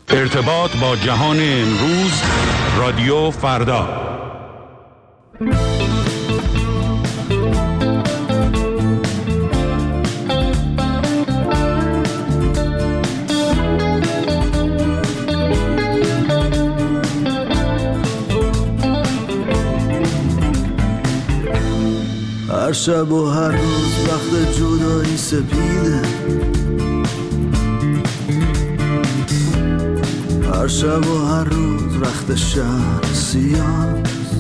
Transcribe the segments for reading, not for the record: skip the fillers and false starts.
ارتباط با جهان امروز، رادیو فردا. هر شب و هر روز وقت جدایی سپیده، هر شب و هر روز وقت شهر سیاست،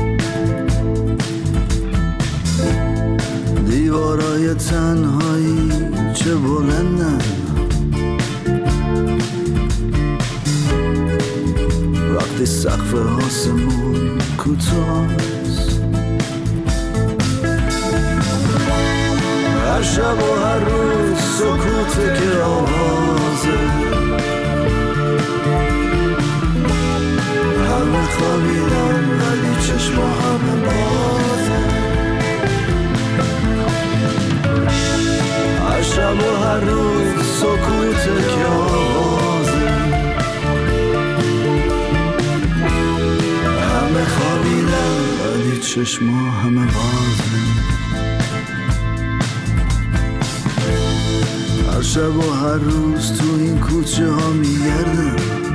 دیوارای تنهایی چه بلندن، وقتی سقف آسمون کوتاست. هر شب و هر روز سکوته که آوازه، همه خوابیدن ولی چشما همه بازه. هر شب و هر روز سکوته که آوازه، همه خوابیدن ولی چشما همه بازه. هر شب و هر روز تو این کوچه ها میگردم،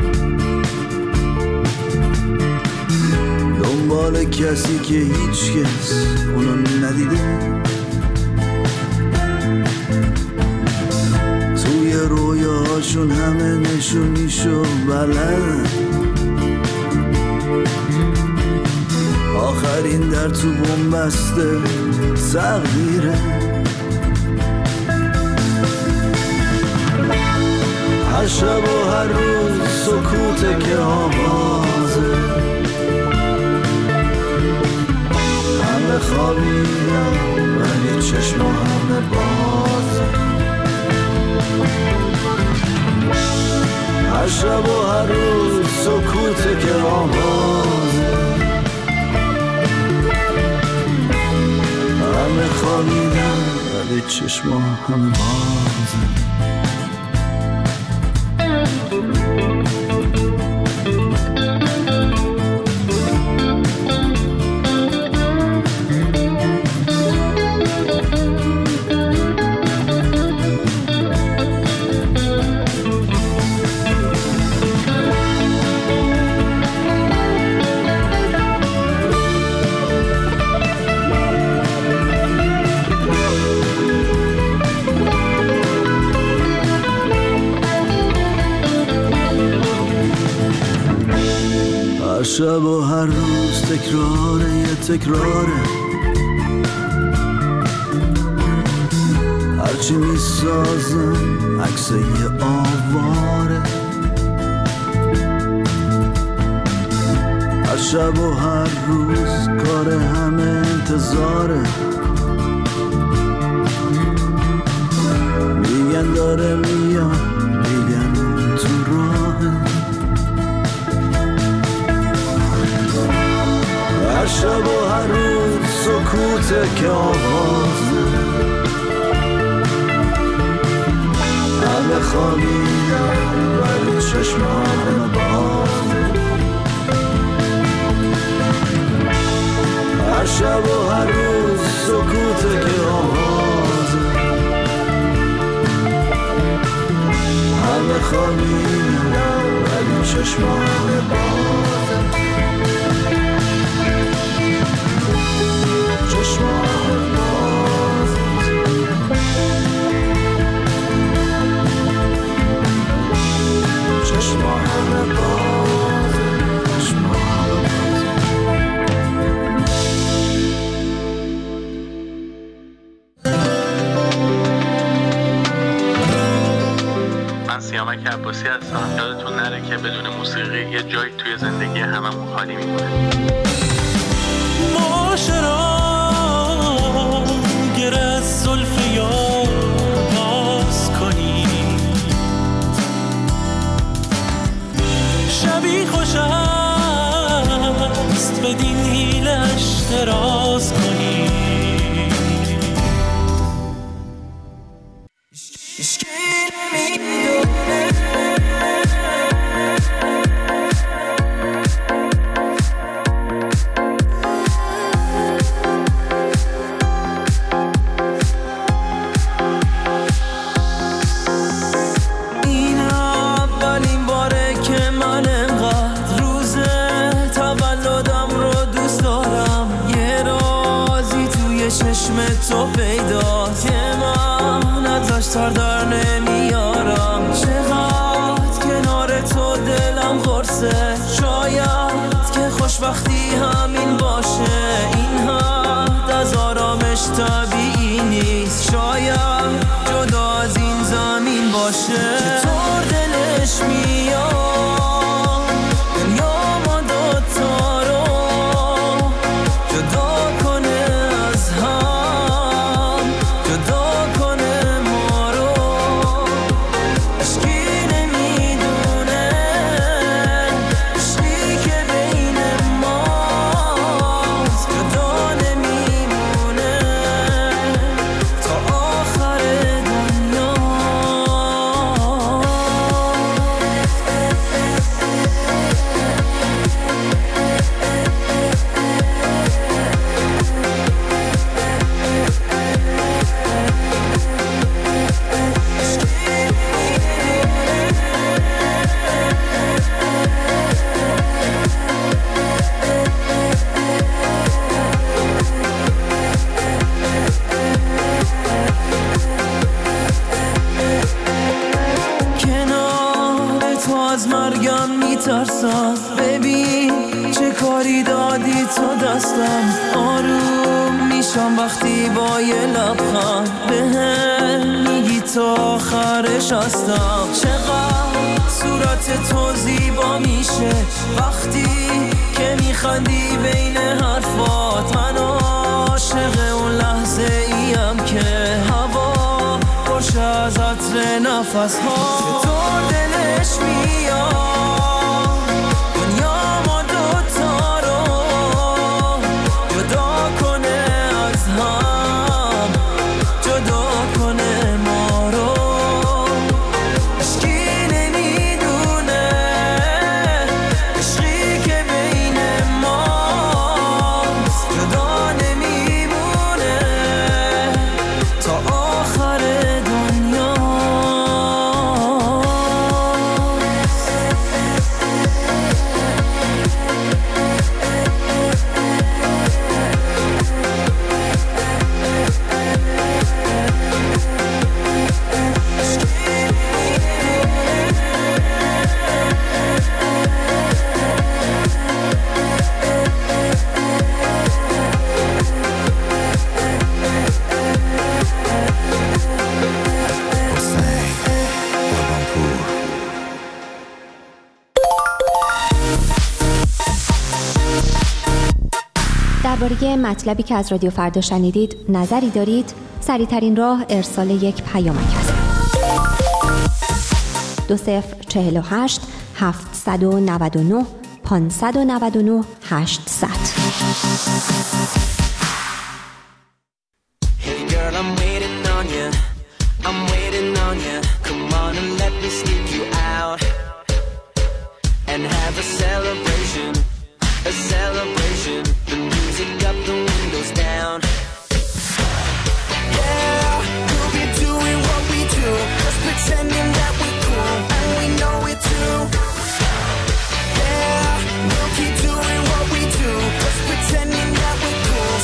دنبال کسی که هیچ کس اونو ندیده، توی رویاهاشون همه نشونیشو بلدن، آخرین در تو بنبسته تقدیره. هر شب و هر روز سکوته که آوازه، همه خوابیدن ولی چشما همه بازه. هر شب و هر روز سکوته که آوازه، همه خوابیدن ولی چشما همه بازه. هر شب و هر روز تکراره یه تکراره، هرچی میسازن عکس یه آواره. هر شب و هر روز کار همه انتظاره، میگن داره میاد، میگن اون تو راهه. هر شب و هر روز سکوته که آوازه، همه خوابیدن ولی چشما همه بازه. هر شب و هر روز سکوته که آوازه، همه خوابیدن ولی چشما همه بازه. چشما همه بازه، چشما همه بازه، چشما همه بازه. من سیامک عباسی هستم. یادتون نره که بدون موسیقی یه جایی توی زندگی هممون خالی میمونه. معاشرا گر از زلف یار باز کنی، شبی خوش است بدین حیلش دراز کنی. تو پیداست که من ازش سر در نمیارم. چقدر کنار تو دلم قرصه، شاید که خوشبختی همین باشه. این حد از آرامش طبیعی نیست، شاید جدا از این زمین باشه. چطور دلش میاد دنیا ما دوتا رو جدا کنه از هم، جدا کنه ما رو. عشقی نمیدونه عشقی که بین ماست، جدا نمیمونه تا آخر دنیا. کنار تو از مرگم میترسم، ببین چه کاری دادی تو دستم. آروم میشم وقتی با یه لبخند بهم میگی تا آخرش هستم. چقدر صورت تو زیبا میشه وقتی که میخندی بین حرفات. من عاشق اون لحظه ایم که هوا خوش از عطر نفس ها. چطور دلش میاد دنیا ما دوتا رو جدا کنه از هم، جدا کنه ما رو. عشقی نمیدونه عشقی که بین ماست، جدا نمیمونه تا آخر دنیا. درباره مطلبی که از رادیو فردا شنیدید نظری دارید؟ سریع‌ترین راه ارسال یک پیامک است. 2048 799 599 800. Hey girl, I'm waiting on you. I'm waiting on you. Come on and let me sneak you out and have a celebration. A celebration. The music up, the windows down. Yeah, we'll be doing what we do, just pretending that we're cool, and we know it too. Yeah, we'll keep doing what we do, just pretending that we're cool,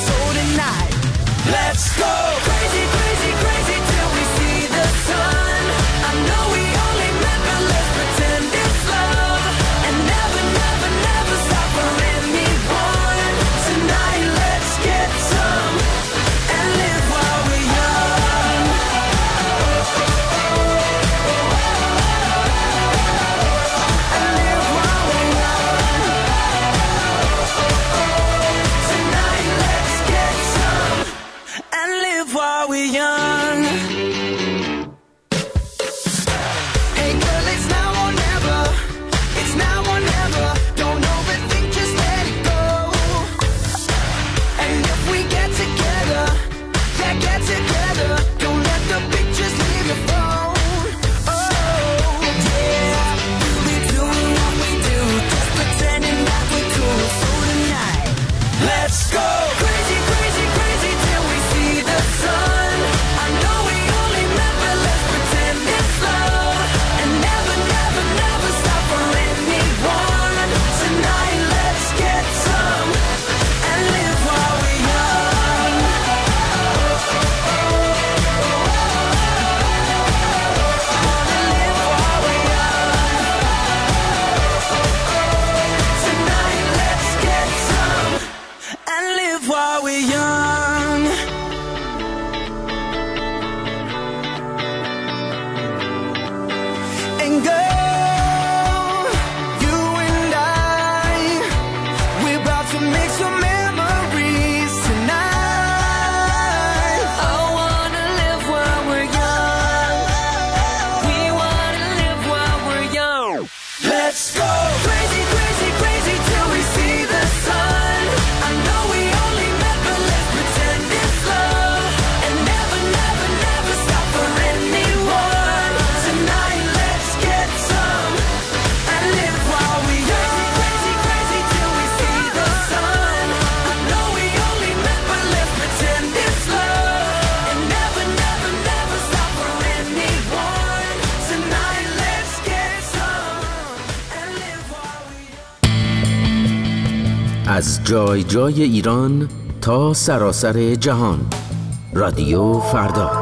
Let's go crazy, crazy, crazy till we see the sun. I know we only met, but let's pretend it's love. And never, never, never stop for anyone. Tonight let's get some and live while we young. Crazy, crazy, crazy till we see the sun. I know we only met, but let's pretend it's love. And never, never, never stop for anyone. Tonight let's get some and live while we young. از جای جای ایران تا سراسر جهان. رادیو فردا.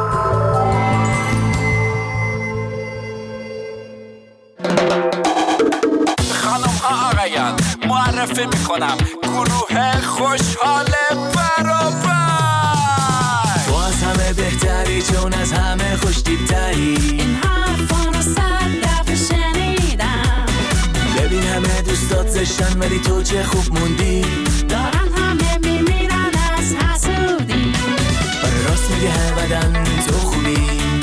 خانم ها آقایان، معرفی میکنم گروه خوشحال برابر. تو از همه بهتری چون از همه خوش‌تیپ‌تری. این حرفا رو 100 دفعه شنیدم. ببین همه دوستات زشتن ولی تو چه خوب موندی. دارن همه میمیرن از حسودی. آره راست میگه هر بدن تو خوبی.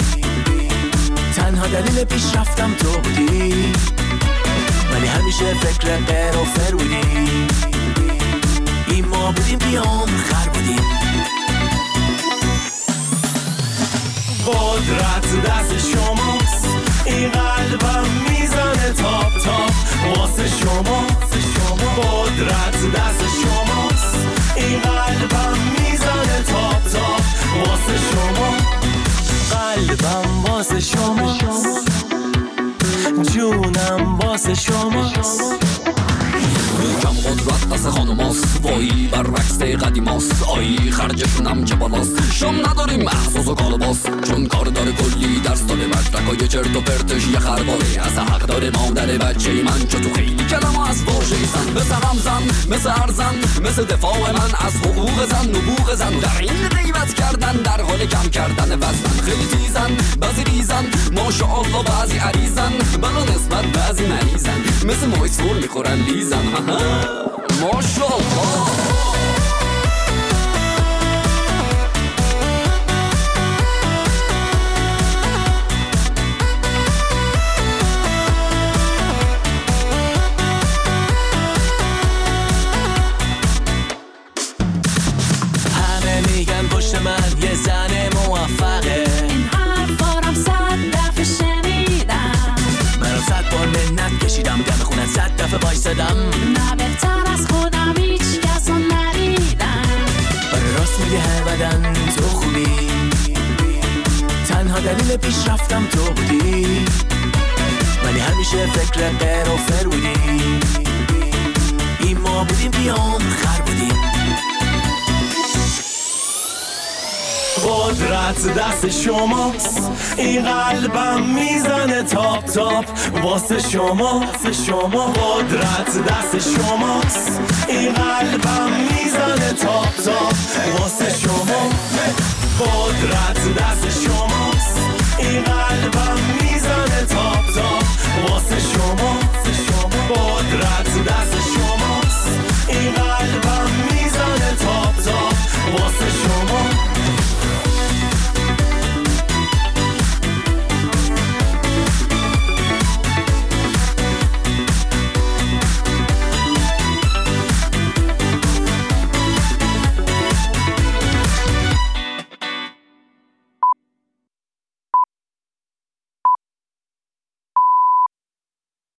تنها دلیل پیشرفتم تو بودی. ولی همیشه فکر غیر و فر بودی. این ما بودیم بیام خر بودیم. قدرت دست شماست، این قلبم میزنه تاپ تاپ واسه شما. قدرت دست شماست، این قلبم میزنه تاپ تاپ واسه شما. قلبم واسه شماست، جونم واسه شماست. کم قدرت دست خانوماست، وایی برعکس قدیماست. آیی خرجشونم چه بالاست، شام نداریم محسوس و کالباس. چون کار داره کلی درس داره مدرکای چرت و پرتش یه خرباره. از حق داره مادر بچه من چو تو خیلی کلم از واژه زن. مثل همزن، مثل ارزن، مثل دفاع من از حقوق زن. نبوغ زن در این غیبت کردن، در حال کم کردن وزن. خیلی تیزن، بعضی ریزن، ماشاءالله بعضی عریزن. بلا نسبت بعضی مریضن، مثل مایسور میخورن لیزن. ماشاءالله. همه میگن پشت من یه زن موفقه. این حرفا رو 100 دفعه شنیدم. منو 100 بار منت کشیدم، دم خونه 100 دفعه بایستدم. نه بهتر از خودم هیچ کس رو ندیدم. آره راست میگه هر بدن تو خوبی. تنها دلیل پیشرفتم تو بودی. ولی همیشه فکر غیر و فر بودی. این ما بودیم بیام خر بودیم. قدرت دست شماست، این قلبم میزنه تاپ تاپ واسه شما. قدرت دست شماست، این قلبم میزنه تاپ تاپ واسه شما. قدرت دست شماست، این قلبم میزنه تاپ تاپ واسه